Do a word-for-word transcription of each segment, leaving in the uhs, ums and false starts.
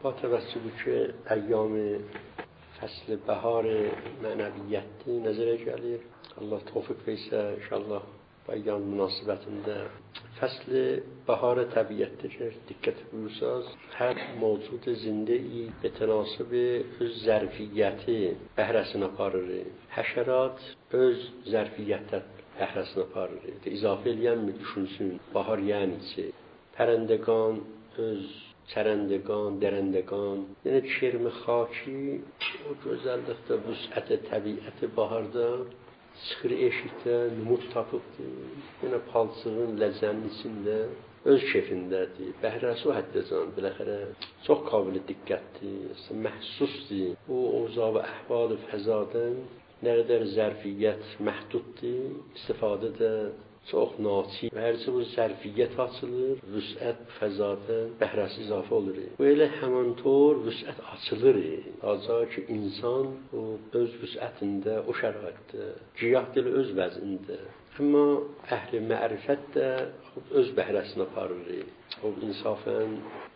با توجه که ایام فصل بهار معنویتی نظر جلیل الله توفیق بیسه انشالله با ایام مناسبتinde فصل بهار طبیعت که دقت بروساز هر موجود زنده ای به تناسب öz ظرفیتی بهرسine aparır. Həşərat öz ظرفیت بهرسine aparır. İzafe eləyən mi düşünsün? Bahar yəni çi? پرندگان öz چرندگان، درندگان، یعنی çirmi xaki o gözəllikdə, vüsət təbiət baharda çıxır eşikdə, numut tapıbdır. Yenə palçığın ləzzənin içində öz keyfindədir. Bəhrəsi o həddican, biləxərə çox qabil diqqətdir, məhsusdur. O ovza və əhval fəzadən nə qədər zərfiyyət məhduddur, istifadə də çox naçi və hərçə bu zərfiyyət açılır, vüsət fəzadən bəhrəsi izafə olur. Bu elə həməntor vüsət açılır. Aca ki, insan o öz vüsətində, o şəraitdə, ciyah dil öz vəzində. Amma əhli mərifət də öz bəhrəsini aparır. O insafən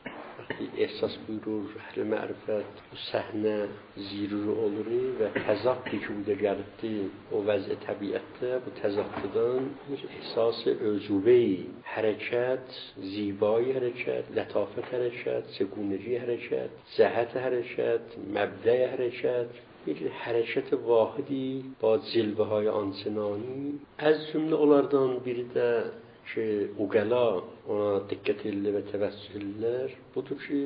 ehsas buyurur, əhli mərifət bu səhnə ziruri olur və təzaddır ki, bu da gəlibdi o vəzə təbiətdə, bu təzaddıdan bir ehsas-ı özüvəyi, hərəkət, zibai hərəkət, lətafət hərəkət, çəgunəci hərəkət, cəhət hərəkət, məbdə hərəkət, bir hərəkət vahidi با cilvəhay ançınani. Az cümlə onlardan biri də ki, uqəla ona diqqət edirlər və təvəccüh edirlər. Budur ki,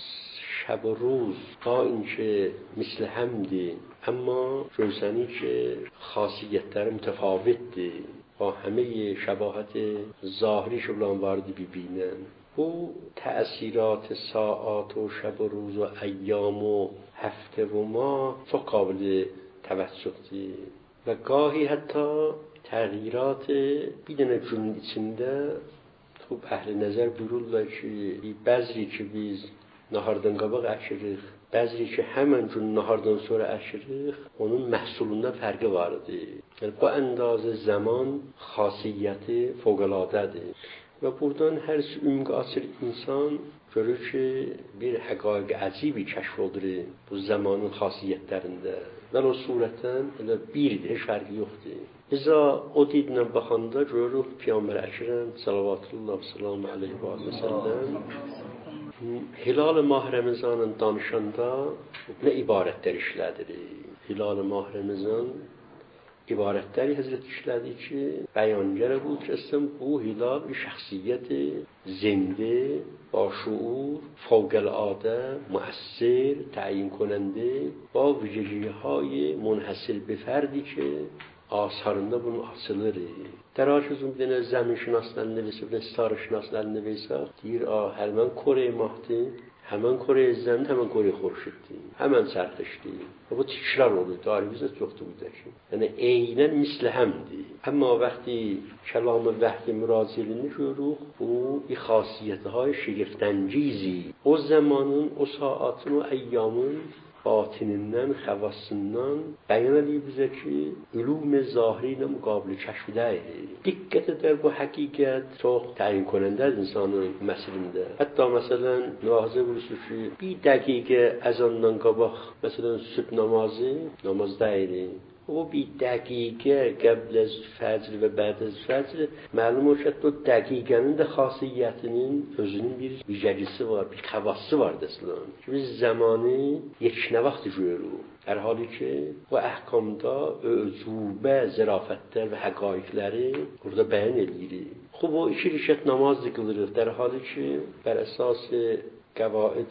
şəb و روز ta inki misli həmdir, amma görsəni ki, xasiyyətləri mütəfavitdir. با همه شباهت ظاهری که بلان واردی ببینن. او تأثیرات ساعات و شب و روز و ایام و هفته و ماه çok قابل توجهdir. و گاهی حتی تغییرات bir dənə günün içində xub əhli nəzər buyururlar ki, bəzi ki biz nahardan qabaq əşirik, bəzi ki həmən gün nahardan sonra əşirik, onun məhsulunda fərqi vardır. Yəni bu əndazə zaman xasiyyəti fövqələdədir. Və buradan hər ümq açır insan görür ki, bir həqaiq əcibi kəşf olur bu zamanın xasiyyətlərində. Və o surətən elə birdir, heç fərqi yoxdur. İza o didlə baxanda görürük Peyğəmbər Əkrəm sallallahu sallam aleyhi və səlləm Hilal Mah Ramazanın danışanda nə ibarətlər işlədir. Hilal Mah Ramazan ibarətləri Həzrət işlədi ki, bəyangar بود ki, bu hilal bir şəxsiyyəti zinde, başuur, fövqəladə, müəssir, təyin konəndə با ویژگی‌های منحصر به فردی که آثارında bunu açılır. Dəracüzün bir dənə zəminşünaslarını nivəsə, bir dənə starışünaslarını nivəsə, deyir, həmən Kore'ye mahdi, həmən Kore'ye zəmin, həmən Kore'ye xorşiddir, həmən sərxişdir. Bu tikrar olur, tarihimizdə çoxdur bu da ki. Yəni, eynən misli həmdir. Amma vaxti kəlam-ı vəhdi müraciəlini görürük, bu bir xasiyyətə-های şigiftəngizi. O zamanın, o saatın, o əyyamın batinindən, xəvassından bəyan edir bizə ki, ülum zahiri ilə müqabili kəşfidəyir. Diqqət edər bu həqiqət çox təyin konəndədir insanın məsilində. Hətta məsələn, mülahizə buyursunuz ki, bir dəqiqə əzandan qabaq, məsələn, sübh namazı, namaz dəyirik. O bir dəqiqə qəbl az fəcr və bəd az fəcr məlum o ki, o dəqiqənin də xasiyyətinin özünün bir vicəgisi var, bir xəvası var desilən. Ki biz zamanı yeknə vaxt görürük. Hər halı ki, bu əhkamda öcubə, zərafətlər və həqaiqləri burada bəyan edirik. Xub o iki rükət namaz qılırıq. Hər halı ki, bər əsası قواعد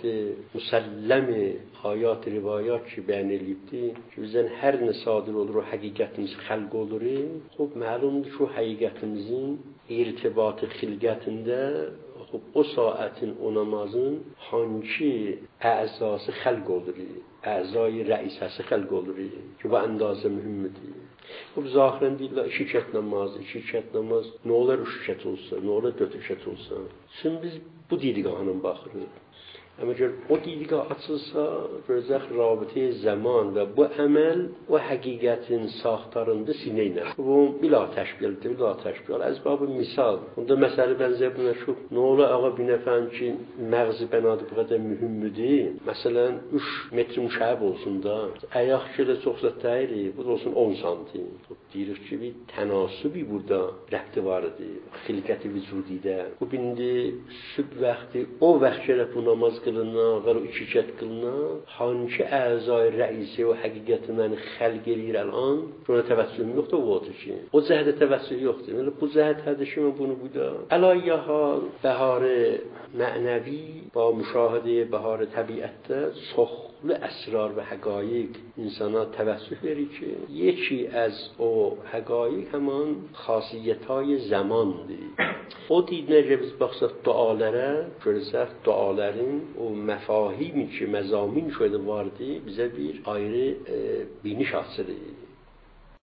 مسلم آیات روایات ki bəyan edilibdir ki, bizdən hər nə sadir olur, o həqiqətimiz xəlq olur. Xub, məlumdur ki, o həqiqətimizin irtibatı xilqətində xub, o saətin, o namazın hangi əzası xəlq olur, əzayı rəisəsi xəlq olur ki, bu əndazə mühümmədir. Xub, zahirən deyirlər, iki kət namaz, iki kət namaz, nə olar üç kət olsa, nə olar dörd kət olsa. Şimdi biz bu didgahına baxırıq. əgər o دیدگاه açılsa, görəcək rabitə zaman və bu əməl o həqiqətin saxtarında sinə ilə. Bu bila təşkildir, bila təşkil. Az babı misal. Onda məsələ bənzər buna şu. Nə ola ağa bir nəfər ki, məğzi bənadı bu qədər mühümdür. Məsələn, üç metr müşəb olsun da. Ayaq ki, çox zət deyil, bu da olsun on santim. Deyirik ki, bir tənasübi burada rəbti var idi. Xilqəti vücudidə. Bu bindi sübh vaxtı o vaxt gəlib bu namaz qılına və o iki rəkət qılına, hangi əzai rəisi o həqiqəti məni xəlq eləyir الان buna təvəssüm yoxdur o vaxtı ki. O cəhdə təvəssül yoxdur. Yəni bu cəhətədir ki, mən bunu burada əlayyə hal bəhar mənəvi با müşahidə bəhar təbiətdə çoxlu əsrar və həqaiq insana təvəssül verir ki, yeki az o həqaiq həman xasiyyətای zamandır. O deyilənəcə biz baxsaq dualara, görəcək duaların o məfahimi ki, məzamin şöyle vardı, bizə bir ayrı e, biniş açılır.